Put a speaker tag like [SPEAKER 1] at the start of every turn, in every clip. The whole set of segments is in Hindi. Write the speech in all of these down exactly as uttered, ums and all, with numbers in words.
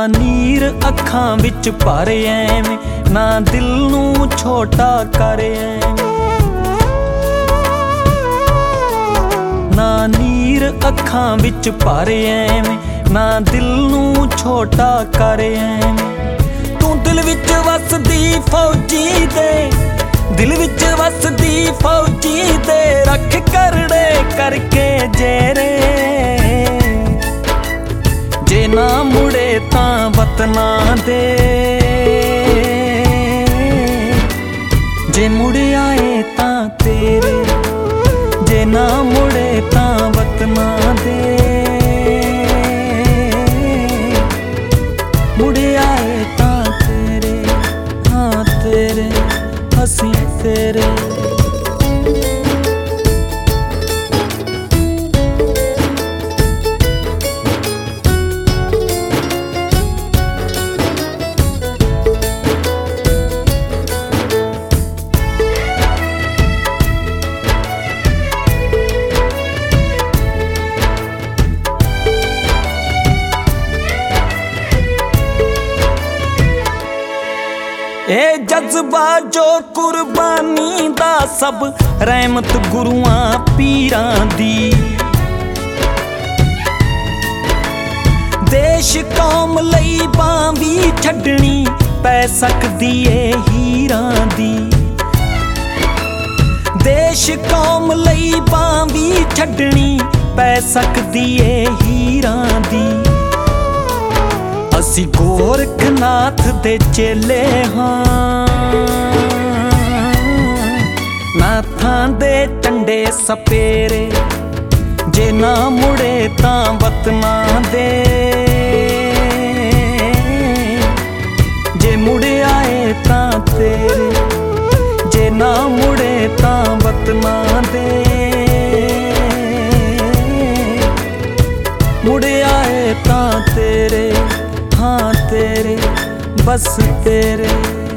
[SPEAKER 1] नीर अखां विच भर ऐवें, ना दिल नूं छोटा कर ऐवें। ना नीर अखां विच भर ऐवें, ना दिल नूं छोटा कर ऐवें। तू दिल विच वसदी फौजी दे, दिल विच वसदी फौजी दे, रख करड़े करके जेरे। जे ना मुड़े तां वतना दे, जे मुड़ आए तां तेरे। जे ना मुड़े तां वतना दे, मुड़ आए तां तेरे। हाँ तेरे, हसी तेरे। ए जज्बा जो कुर्बानी दा, सब रहमत गुरुआं पीरां दी। देश कौम लई बां भी छड्डनी पै सकदी ए हीरां दी। देश कौम लई बां भी छड्डनी पै सकदी ए हीरां दी। असी गोरखनाथ दे चेले हाँ, नाथां दे टंडे सपेरे। जे ना मुड़े तां वतना दे, जे मुड़ आए तां तेरे। जे ना मुड़े तां वतना दे, मुड़ आए तां तेरे। हाँ तेरे, बस तेरे।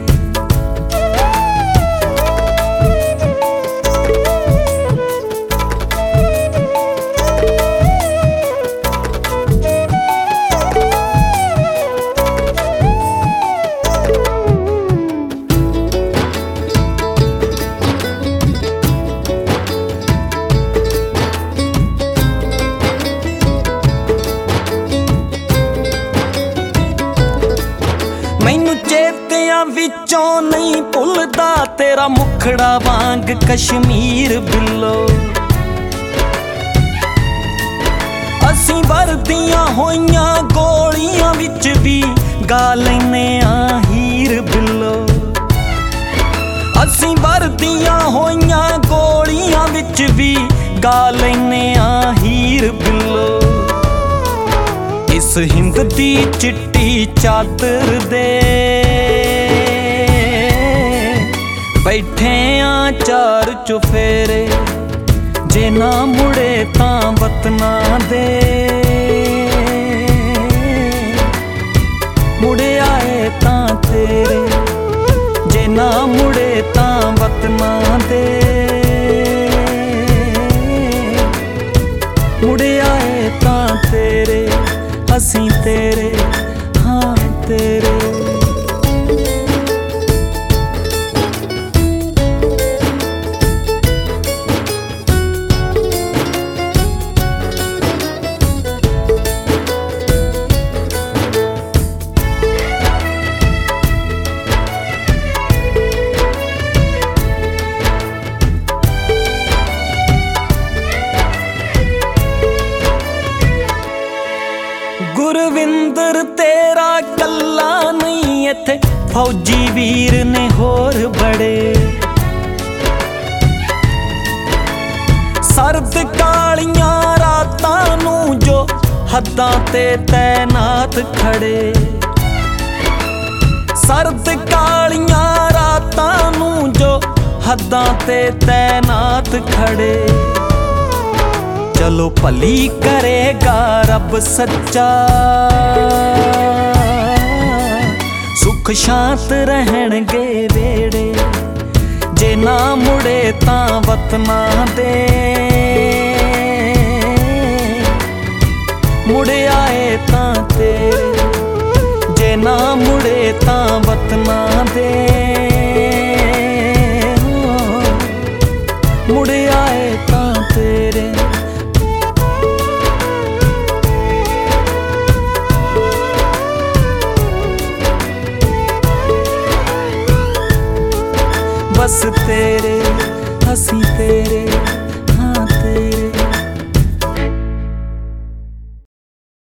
[SPEAKER 1] मैनू चेतियां विचों नहीं भुलदा तेरा मुखड़ा वांग कश्मीर बिल्लो। असीं वरदियां होइयां गोलियां विच भी गा लैने आ हीर बिल्लो। असीं वरदियां होइयां गोलियां विच भी गा लैने आ हीर बिल्लो। इस हिंद दी चिट्टी चादर दे बैठे आ चार चुफेरे। जे ना मुड़े तां वतना दे, मुड़ आए तां तेरे। जे ना मुड़े तां वतना दे, मुड़ आए तां तेरे। हसी तेरे, हाँ तेरे। गुरविंदर तेरा कल्ला नहीं इत्थे, फौजी वीर ने होर बड़े। सर्द कालियां रातां नूं जो हद्दां ते तैनात खड़े। सर्द कालियां रातां नूं जो हद्दां ते तैनात खड़े। चलो भली करेगा रब सच्चा, सुख शांत रहणगे वेड़े। जे ना मुड़े तां वतना दे, मुड़ आए तां तेरे। साथ ना दे मुड़ आए तां तेरे। बस तेरे असी तेरे